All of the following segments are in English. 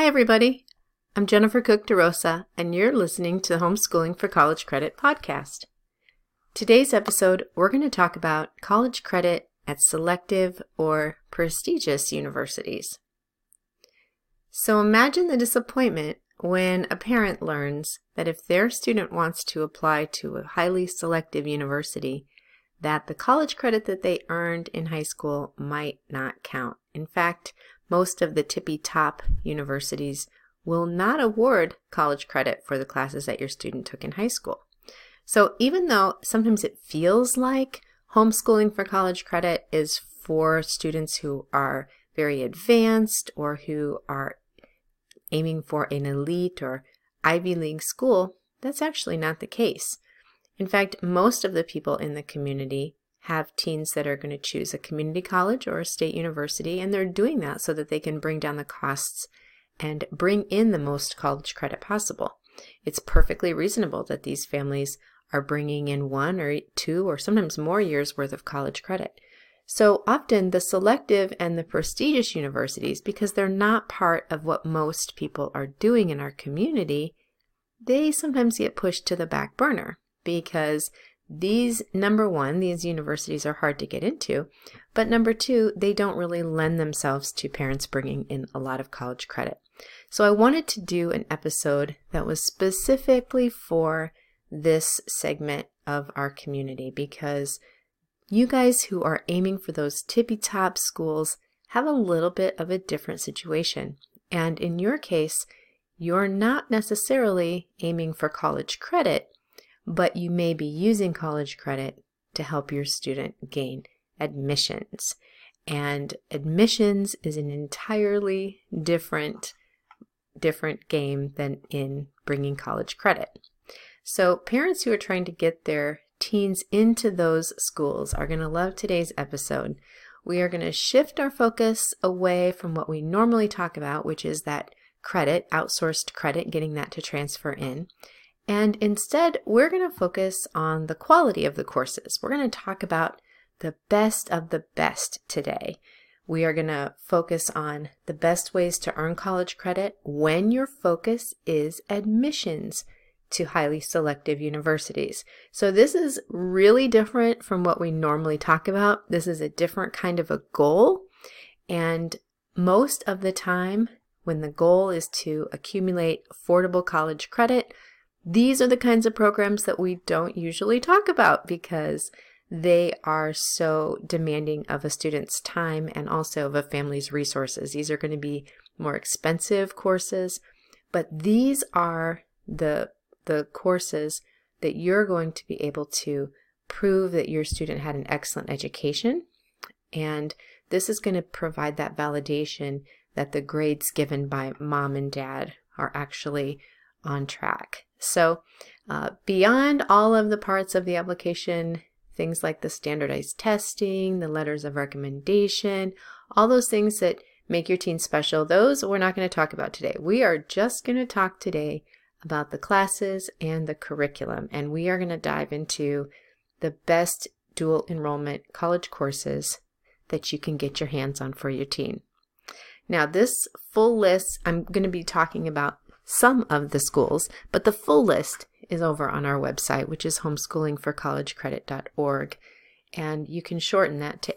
Hi, everybody. I'm Jennifer Cook DeRosa, and you're listening to the Homeschooling for College Credit podcast. Today's episode, we're going to talk about college credit at selective or prestigious universities. So imagine the disappointment when a parent learns that if their student wants to apply to a highly selective university, that the college credit that they earned in high school might not count. In fact, most of the tippy-top universities will not award college credit for the classes that your student took in high school. So even though sometimes it feels like homeschooling for college credit is for students who are very advanced or who are aiming for an elite or Ivy League school, that's actually not the case. In fact, most of the people in the community have teens that are going to choose a community college or a state university, and they're doing that so that they can bring down the costs and bring in the most college credit possible. It's perfectly reasonable that these families are bringing in 1 or 2 or sometimes more years worth of college credit. So often the selective and the prestigious universities, because they're not part of what most people are doing in our community, they sometimes get pushed to the back burner because number one, these universities are hard to get into, but number 2, they don't really lend themselves to parents bringing in a lot of college credit. So I wanted to do an episode that was specifically for this segment of our community because you guys who are aiming for those tippy-top schools have a little bit of a different situation. And in your case, you're not necessarily aiming for college credit, but you may be using college credit to help your student gain admissions. And admissions is an entirely different game than in bringing college credit. So parents who are trying to get their teens into those schools are going to love today's episode. We are going to shift our focus away from what we normally talk about, which is that credit, outsourced credit, getting that to transfer in. And instead, we're going to focus on the quality of the courses. We're going to talk about the best of the best today. We are going to focus on the best ways to earn college credit when your focus is admissions to highly selective universities. So this is really different from what we normally talk about. This is a different kind of a goal. And most of the time, when the goal is to accumulate affordable college credit, these are the kinds of programs that we don't usually talk about because they are so demanding of a student's time and also of a family's resources. These are going to be more expensive courses, but these are the courses that you're going to be able to prove that your student had an excellent education. And this is going to provide that validation that the grades given by mom and dad are actually on track. So beyond all of the parts of the application, things like the standardized testing, the letters of recommendation, all those things that make your teen special, those we're not going to talk about today. We are just going to talk today about the classes and the curriculum, and we are going to dive into the best dual enrollment college courses that you can get your hands on for your teen. Now, this full list, I'm going to be talking about some of the schools, but the full list is over on our website, which is homeschoolingforcollegecredit.org, and you can shorten that to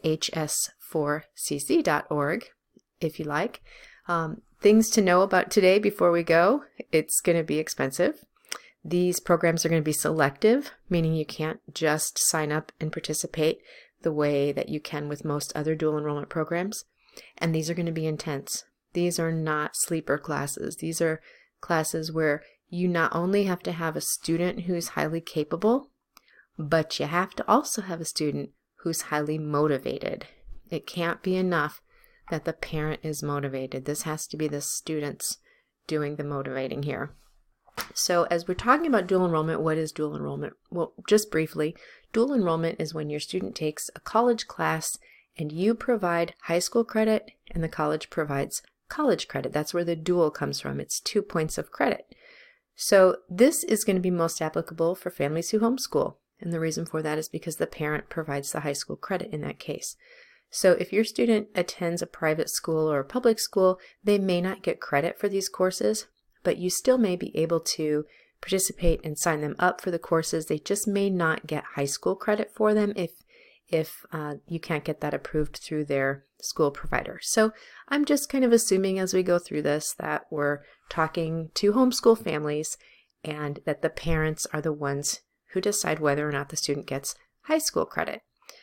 hs4cc.org if you like. Things to know about today before we go: it's going to be expensive. These programs are going to be selective, meaning you can't just sign up and participate the way that you can with most other dual enrollment programs, and these are going to be intense. These are not sleeper classes. These are classes where you not only have to have a student who's highly capable, but you have to also have a student who's highly motivated. It can't be enough that the parent is motivated. This has to be the students doing the motivating here. So as we're talking about dual enrollment, what is dual enrollment? Well, just briefly, dual enrollment is when your student takes a college class and you provide high school credit and the college provides college credit. That's where the dual comes from. It's 2 points of credit. So this is going to be most applicable for families who homeschool. And the reason for that is because the parent provides the high school credit in that case. So if your student attends a private school or a public school, they may not get credit for these courses, but you still may be able to participate and sign them up for the courses. They just may not get high school credit for them if you can't get that approved through their school provider. So I'm just kind of assuming as we go through this that we're talking to homeschool families and that the parents are the ones who decide whether or not the student gets high school credit.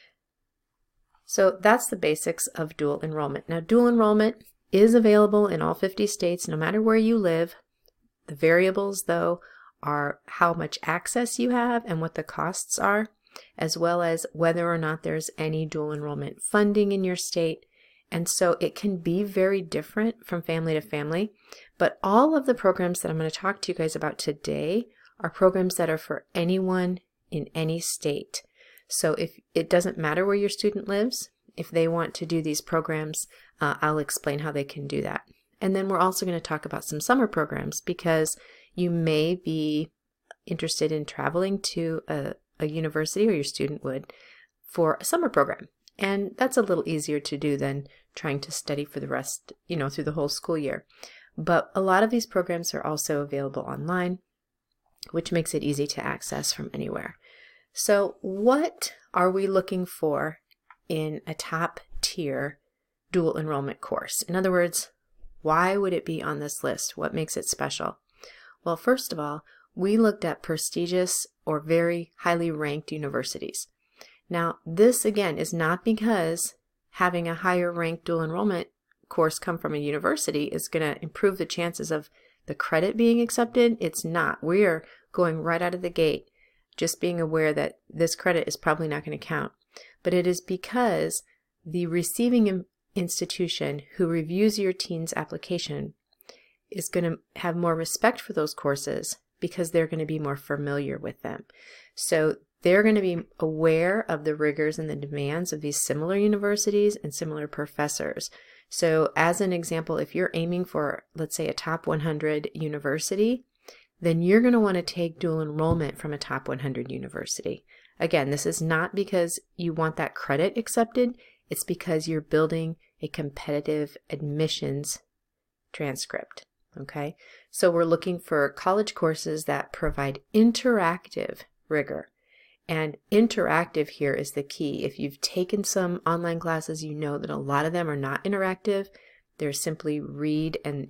So that's the basics of dual enrollment. Now, dual enrollment is available in all 50 states, no matter where you live. The variables, though, are how much access you have and what the costs are, as well as whether or not there's any dual enrollment funding in your state. And so it can be very different from family to family. But all of the programs that I'm going to talk to you guys about today are programs that are for anyone in any state. So if it doesn't matter where your student lives, if they want to do these programs, I'll explain how they can do that. And then we're also going to talk about some summer programs because you may be interested in traveling to a university, or your student would, for a summer program. And that's a little easier to do than trying to study for the rest, through the whole school year. But a lot of these programs are also available online, which makes it easy to access from anywhere. So what are we looking for in a top tier dual enrollment course? In other words, why would it be on this list? What makes it special? Well, first of all, we looked at prestigious or very highly ranked universities. Now, this again is not because having a higher ranked dual enrollment course come from a university is going to improve the chances of the credit being accepted. It's not. We're going right out of the gate just being aware that this credit is probably not going to count. But it is because the receiving institution who reviews your teen's application is going to have more respect for those courses because they're going to be more familiar with them. So they're going to be aware of the rigors and the demands of these similar universities and similar professors. So as an example, if you're aiming for, let's say, a top 100 university, then you're going to want to take dual enrollment from a top 100 university. Again, this is not because you want that credit accepted. It's because you're building a competitive admissions transcript. Okay, so we're looking for college courses that provide interactive rigor. And interactive here is the key. If you've taken some online classes, you know that a lot of them are not interactive. They're simply read and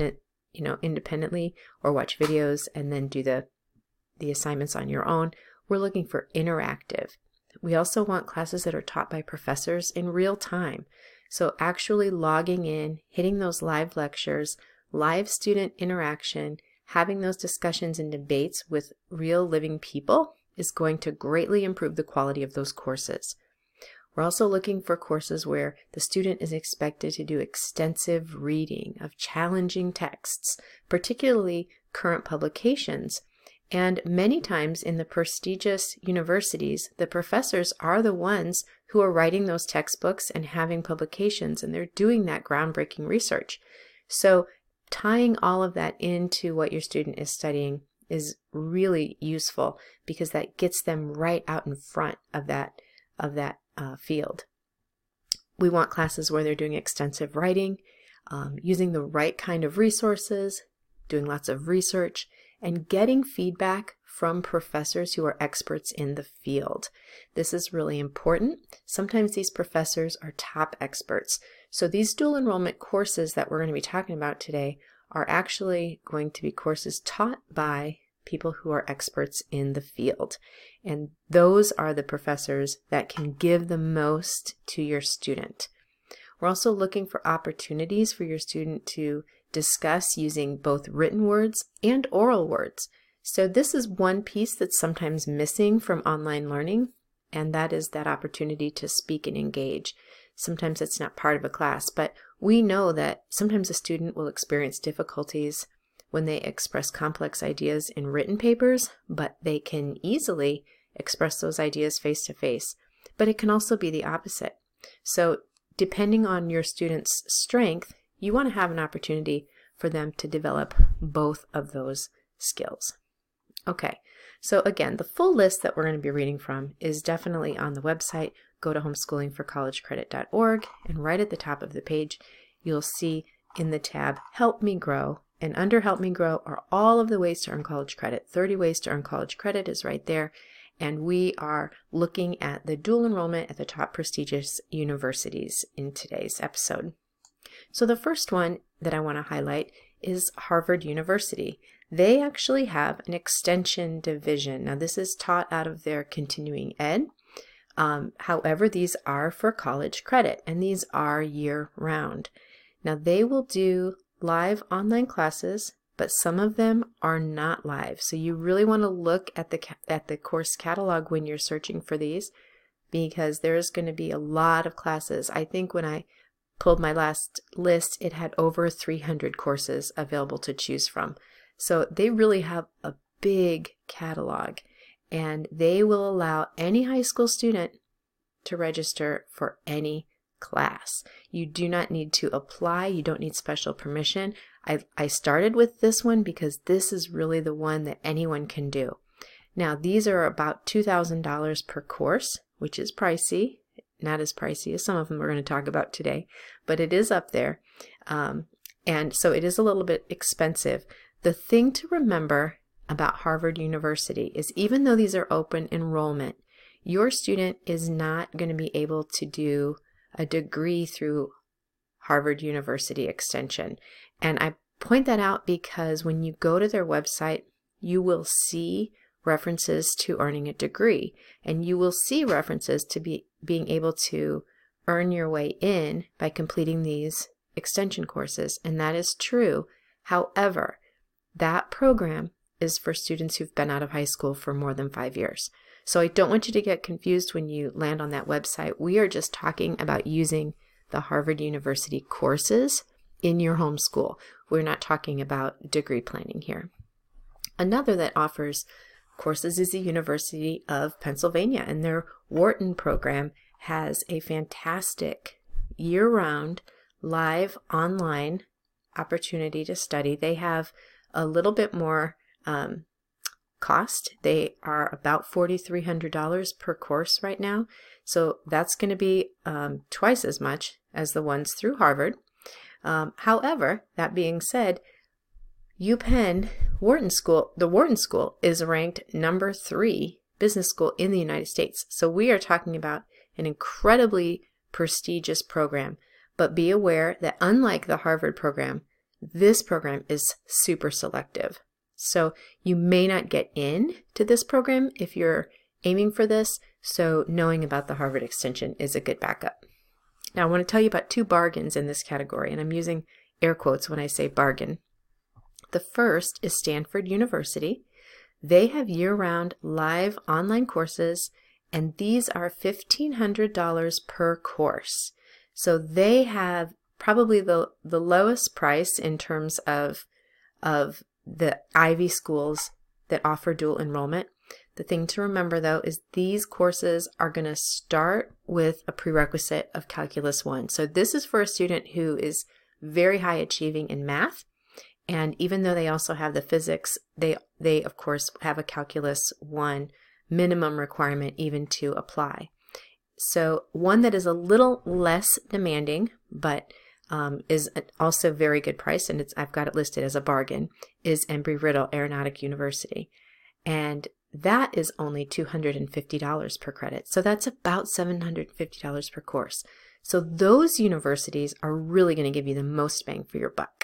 independently, or watch videos and then do the assignments on your own. We're looking for interactive. We also want classes that are taught by professors in real time. So actually logging in, hitting those live lectures, live student interaction, having those discussions and debates with real living people is going to greatly improve the quality of those courses. We're also looking for courses where the student is expected to do extensive reading of challenging texts, particularly current publications. And many times in the prestigious universities, the professors are the ones who are writing those textbooks and having publications, and they're doing that groundbreaking research. So tying all of that into what your student is studying is really useful because that gets them right out in front of that field. We want classes where they're doing extensive writing, using the right kind of resources, doing lots of research, and getting feedback from professors who are experts in the field. This is really important. Sometimes these professors are top experts. So these dual enrollment courses that we're going to be talking about today are actually going to be courses taught by people who are experts in the field. And those are the professors that can give the most to your student. We're also looking for opportunities for your student to discuss using both written words and oral words. So this is one piece that's sometimes missing from online learning, and that is that opportunity to speak and engage. Sometimes it's not part of a class, but we know that sometimes a student will experience difficulties when they express complex ideas in written papers, but they can easily express those ideas face to face. But it can also be the opposite. So depending on your student's strength, you want to have an opportunity for them to develop both of those skills. Okay, so again, the full list that we're going to be reading from is definitely on the website, go to homeschoolingforcollegecredit.org, and right at the top of the page, you'll see in the tab Help Me Grow. And under Help Me Grow are all of the ways to earn college credit. 30 ways to earn college credit is right there. And we are looking at the dual enrollment at the top prestigious universities in today's episode. So the first one that I want to highlight is Harvard University. They actually have an extension division. Now this is taught out of their continuing ed. However, these are for college credit, and these are year-round. Now they will do live online classes, but some of them are not live. So you really want to look at the course catalog when you're searching for these, because there's going to be a lot of classes. I think when I pulled my last list, it had over 300 courses available to choose from. So they really have a big catalog, and they will allow any high school student to register for any class. You do not need to apply. You don't need special permission. I started with this one because this is really the one that anyone can do. Now, these are about $2,000 per course, which is pricey. Not as pricey as some of them we're going to talk about today, but it is up there. And so it is a little bit expensive. The thing to remember about Harvard University is even though these are open enrollment, your student is not going to be able to do a degree through Harvard University Extension. And I point that out because when you go to their website, you will see references to earning a degree, and you will see references to being able to earn your way in by completing these extension courses, and that is true. However, that program is for students who've been out of high school for more than 5 years. So I don't want you to get confused when you land on that website. We are just talking about using the Harvard University courses in your homeschool. We're not talking about degree planning here. Another that offers courses is the University of Pennsylvania, and their Wharton program has a fantastic year-round live online opportunity to study. They have a little bit more cost. They are about $4,300 per course right now. So that's going to be twice as much as the ones through Harvard. However, that being said, UPenn Wharton School, the Wharton School is ranked number 3 business school in the United States. So we are talking about an incredibly prestigious program. But be aware that unlike the Harvard program, this program is super selective. So you may not get in to this program if you're aiming for this. So knowing about the Harvard extension is a good backup. Now I want to tell you about 2 bargains in this category, and I'm using air quotes when I say bargain. The first is Stanford University. They have year-round live online courses, and these are $1,500 per course. So they have probably the lowest price in terms of the Ivy schools that offer dual enrollment. The thing to remember, though, is these courses are going to start with a prerequisite of Calculus 1. So this is for a student who is very high achieving in math. And even though they also have the physics, they of course have a Calculus 1 minimum requirement even to apply. So one that is a little less demanding, but is also very good price, and I've got it listed as a bargain, is Embry-Riddle Aeronautic University. And that is only $250 per credit. So that's about $750 per course. So those universities are really going to give you the most bang for your buck.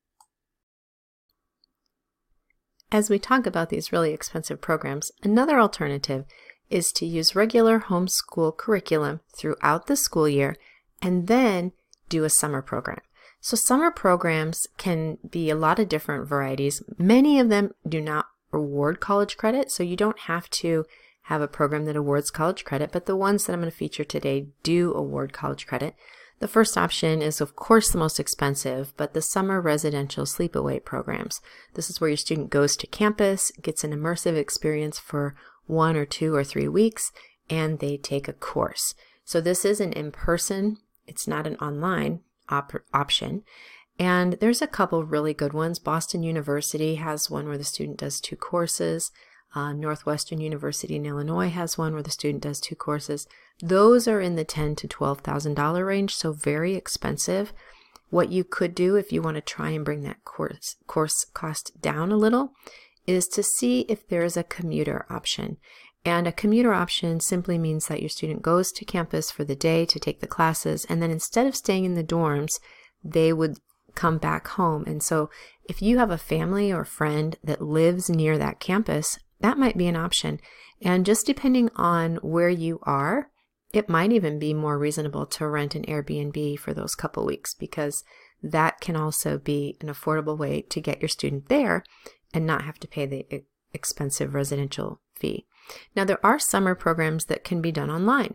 As we talk about these really expensive programs, another alternative is to use regular homeschool curriculum throughout the school year and then do a summer program. So summer programs can be a lot of different varieties. Many of them do not award college credit, so you don't have to have a program that awards college credit, but the ones that I'm going to feature today do award college credit. The first option is, of course, the most expensive, but the summer residential sleepaway programs. This is where your student goes to campus, gets an immersive experience for 1 or 2 or 3 weeks, and they take a course. So this is an in-person, it's not an online option. And there's a couple really good ones. Boston University has one where the student does 2 courses. Northwestern University in Illinois has one where the student does 2 courses. Those are in the $10,000 to $12,000 range, so very expensive. What you could do if you want to try and bring that course cost down a little is to see if there is a commuter option. And a commuter option simply means that your student goes to campus for the day to take the classes, and then instead of staying in the dorms, they would come back home. And so if you have a family or friend that lives near that campus, that might be an option. And just depending on where you are, it might even be more reasonable to rent an Airbnb for those couple weeks, because that can also be an affordable way to get your student there and not have to pay the expensive residential fee. Now, there are summer programs that can be done online.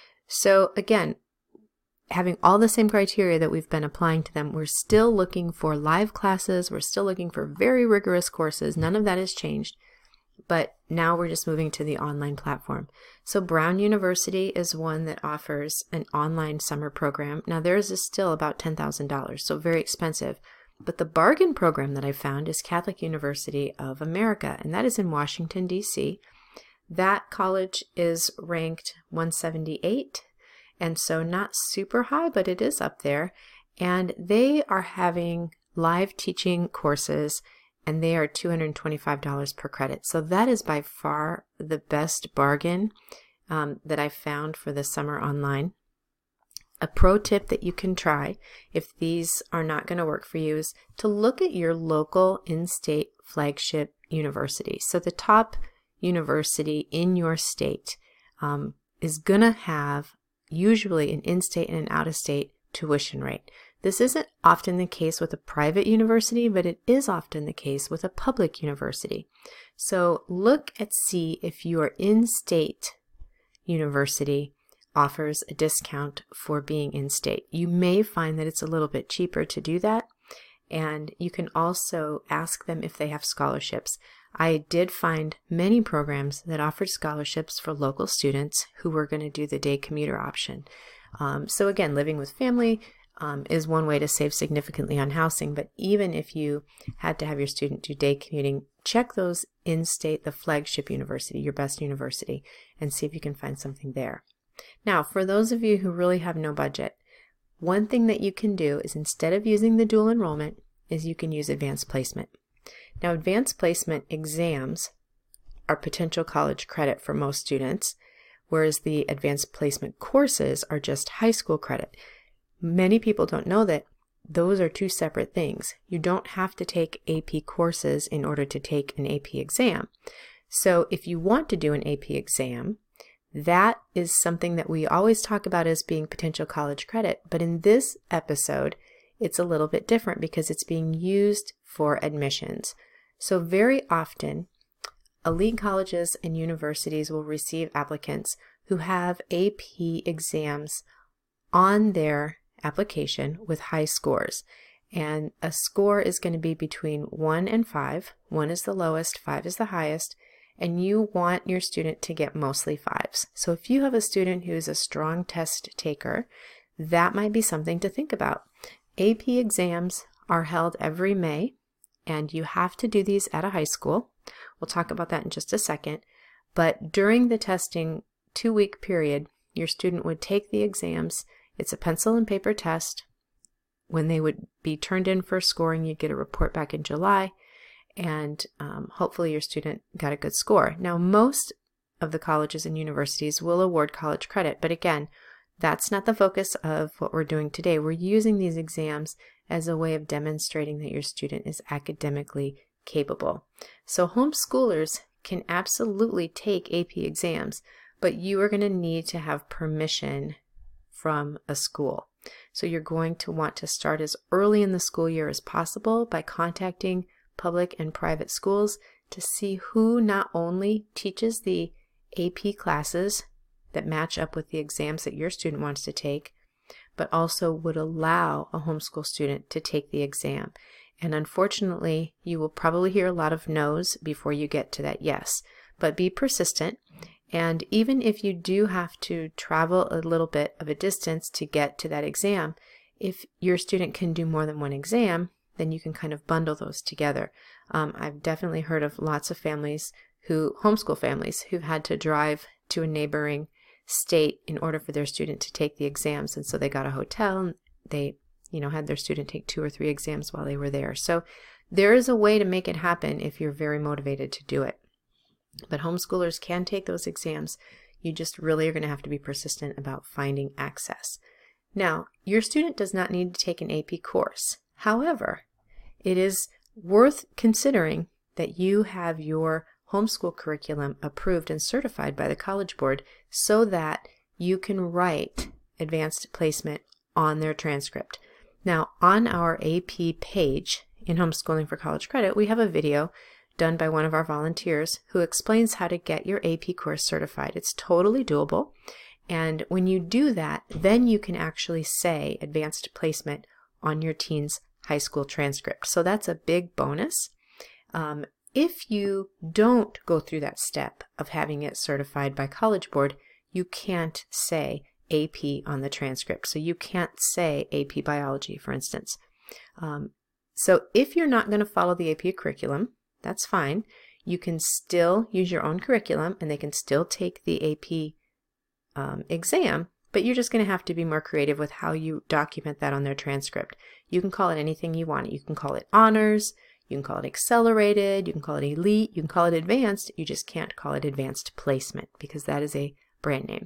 So again, having all the same criteria that we've been applying to them, we're still looking for live classes. We're still looking for very rigorous courses. None of that has changed. But now we're just moving to the online platform. So Brown University is one that offers an online summer program. Now theirs is still about $10,000, so very expensive. But the bargain program that I found is Catholic University of America, and that is in Washington, D.C. That college is ranked 178, and so not super high, but it is up there. And they are having live teaching courses, and they are $225 per credit. So that is by far the best bargain that I found for the summer online. A pro tip that you can try if these are not going to work for you is to look at your local in-state flagship university. So the top university in your state is going to have usually an in-state and an out-of-state tuition rate. This isn't often the case with a private university, but it is often the case with a public university. So look and see if your in-state university offers a discount for being in-state. You may find that it's a little bit cheaper to do that, and you can also ask them if they have scholarships. I did find many programs that offered scholarships for local students who were going to do the day commuter option. So again, living with family is one way to save significantly on housing, but even if you had to have your student do day commuting, check those in-state, the flagship university, your best university, and see if you can find something there. Now, for those of you who really have no budget, one thing that you can do is instead of using the dual enrollment is you can use advanced placement. Now, advanced placement exams are potential college credit for most students, whereas the advanced placement courses are just high school credit. Many people don't know that those are two separate things. You don't have to take AP courses in order to take an AP exam. So if you want to do an AP exam, that is something that we always talk about as being potential college credit. But in this episode, it's a little bit different because it's being used for admissions. So very often, elite colleges and universities will receive applicants who have AP exams on their application with high scores. And a score is going to be between 1 and 5. 1 is the lowest, 5 is the highest. And you want your student to get mostly 5s. So if you have a student who is a strong test taker, that might be something to think about. AP exams are held every May, and you have to do these at a high school. We'll talk about that in just a second. But during the testing 2-week period, your student would take the exams. It's a pencil and paper test. When they would be turned in for scoring, you'd get a report back in July. And hopefully your student got a good score. Now, most of the colleges and universities will award college credit, but again, that's not the focus of what we're doing today. We're using these exams as a way of demonstrating that your student is academically capable. So homeschoolers can absolutely take AP exams, but you are going to need to have permission from a school. So you're going to want to start as early in the school year as possible by contacting public and private schools to see who not only teaches the AP classes that match up with the exams that your student wants to take, but also would allow a homeschool student to take the exam. And unfortunately, you will probably hear a lot of no's before you get to that yes, but be persistent. And even if you do have to travel a little bit of a distance to get to that exam, if your student can do more than one exam, then you can kind of bundle those together. I've definitely heard of lots of families homeschool families who've had to drive to a neighboring state in order for their student to take the exams. And so they got a hotel and they, had their student take 2 or 3 exams while they were there. So there is a way to make it happen if you're very motivated to do it. But homeschoolers can take those exams. You just really are going to have to be persistent about finding access. Now, your student does not need to take an AP course. However, it is worth considering that you have your homeschool curriculum approved and certified by the College Board so that you can write advanced placement on their transcript. Now, on our AP page in Homeschooling for College Credit, we have a video done by one of our volunteers who explains how to get your AP course certified. It's totally doable. And when you do that, then you can actually say advanced placement on your teen's high school transcript. So that's a big bonus. If you don't go through that step of having it certified by College Board, you can't say AP on the transcript. So you can't say AP Biology, for instance. So if you're not going to follow the AP curriculum, that's fine. You can still use your own curriculum and they can still take the AP exam, but you're just going to have to be more creative with how you document that on their transcript. You can call it anything you want. You can call it honors, you can call it accelerated, you can call it elite, you can call it advanced. You just can't call it advanced placement because that is a brand name.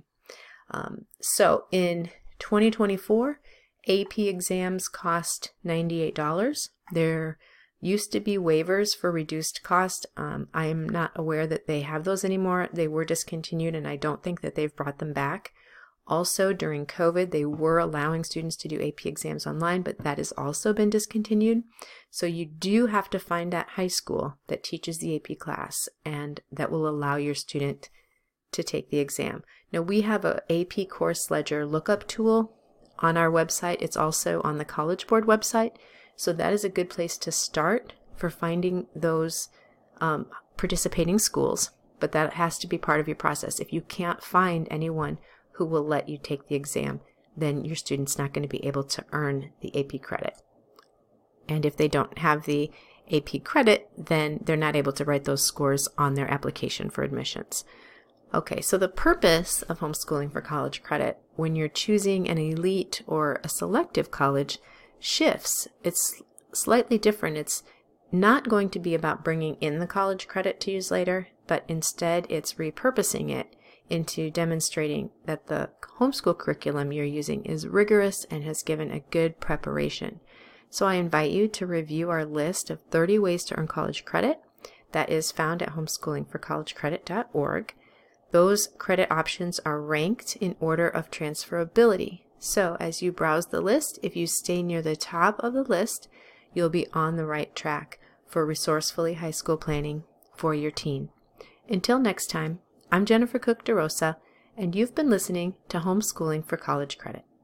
So in 2024, AP exams cost $98. There used to be waivers for reduced cost. I am not aware that they have those anymore. They were discontinued and I don't think that they've brought them back. Also, during COVID, they were allowing students to do AP exams online, but that has also been discontinued. So you do have to find that high school that teaches the AP class and that will allow your student to take the exam. Now, we have a AP Course Ledger lookup tool on our website. It's also on the College Board website. So that is a good place to start for finding those participating schools, but that has to be part of your process. If you can't find anyone who will let you take the exam, then your student's not going to be able to earn the AP credit. And if they don't have the AP credit, then they're not able to write those scores on their application for admissions. Okay, so the purpose of Homeschooling for College Credit when you're choosing an elite or a selective college shifts. It's slightly different. It's not going to be about bringing in the college credit to use later, but instead it's repurposing it into demonstrating that the homeschool curriculum you're using is rigorous and has given a good preparation. So I invite you to review our list of 30 ways to earn college credit that is found at homeschoolingforcollegecredit.org. Those credit options are ranked in order of transferability. So as you browse the list, if you stay near the top of the list, you'll be on the right track for resourcefully high school planning for your teen. Until next time, I'm Jennifer Cook DeRosa, and you've been listening to Homeschooling for College Credit.